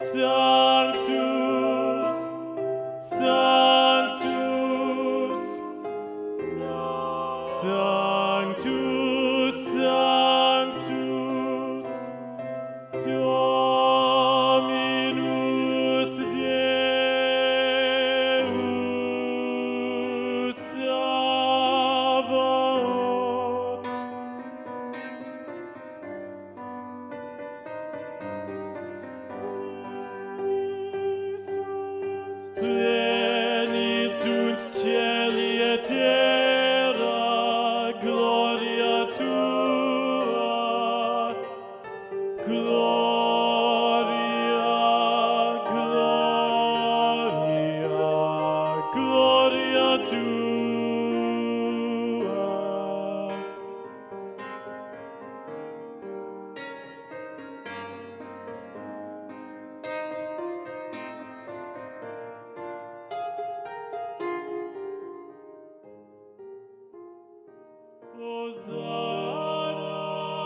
Sanctus, Sanctus, Sanctus, Sanctus, Dominus Deus Sabaoth. Pleni sunt cieli et terra, gloria tua, gloria, gloria, gloria tua. Hosanna,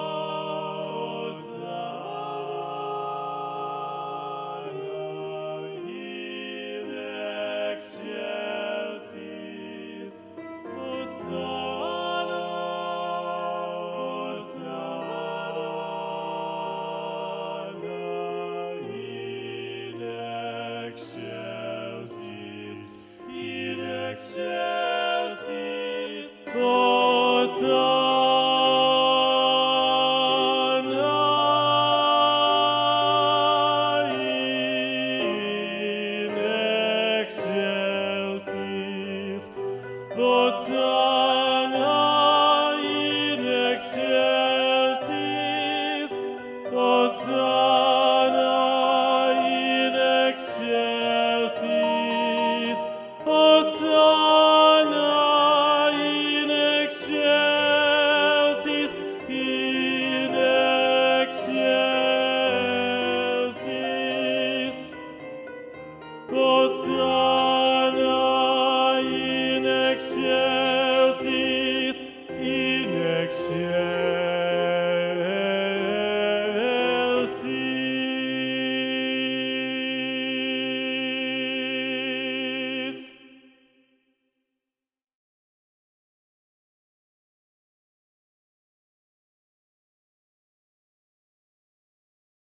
Hosanna, in excelsis. Hosanna, Hosanna, in excelsis, in excelsis. Hosanna in excelsis. Hosanna in excelsis. Hosanna in excelsis. Hosanna in excelsis, in excelsis. Hosanna in excelsis.